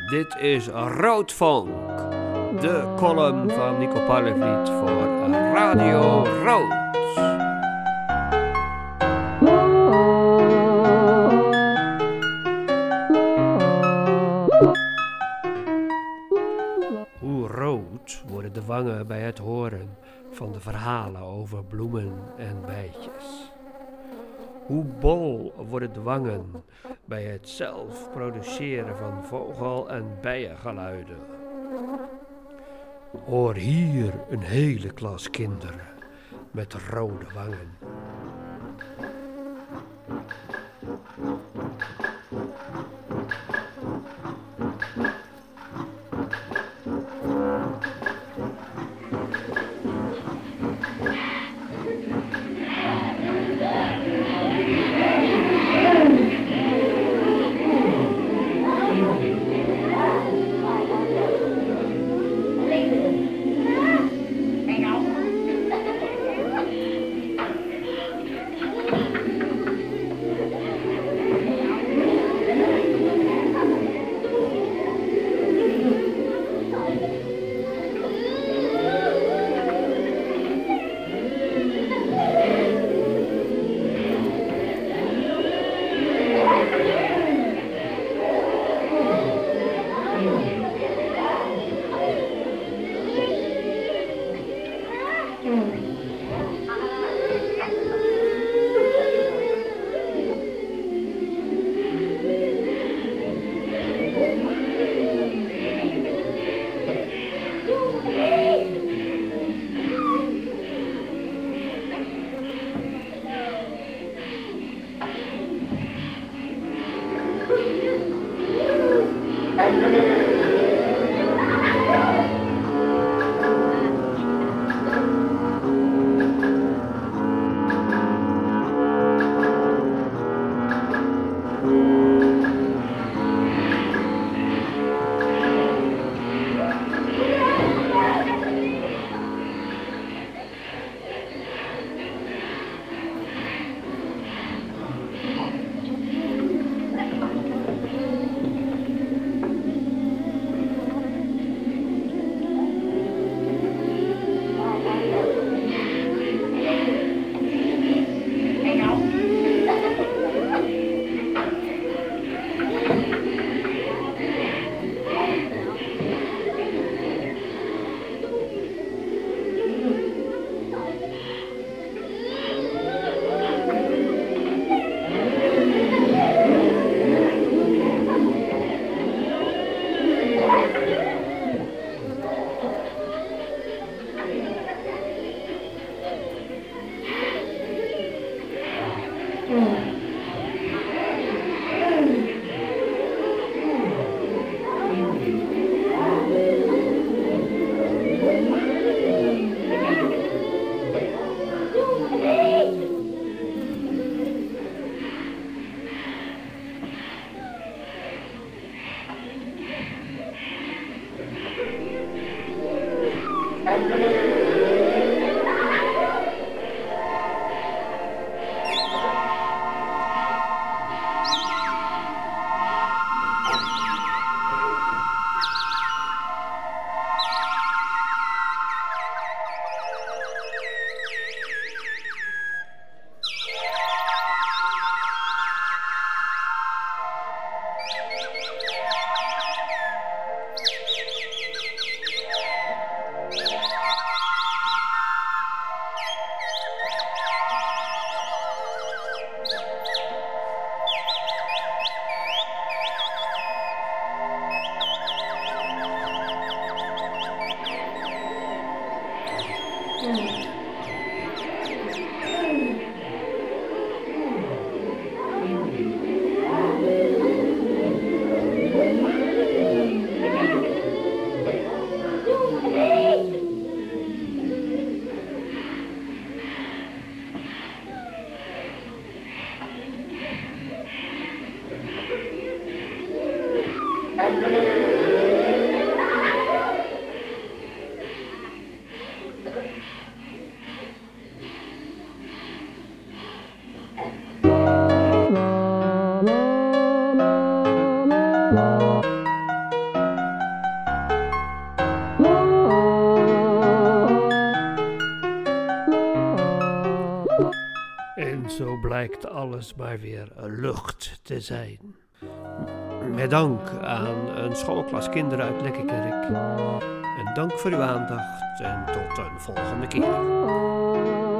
Dit is Roodvonk, de column van Nico Parlevliet voor Radio Rood. Hoe rood worden de wangen bij het horen van de verhalen over bloemen en bijtjes. Hoe bol worden de wangen bij het zelf produceren van vogel- en bijengeluiden. Hoor hier een hele klas kinderen met rode wangen. En zo blijkt alles maar weer lucht te zijn. Met dank aan een schoolklas kinderen uit Lekkerkerk. En dank voor uw aandacht en tot een volgende keer.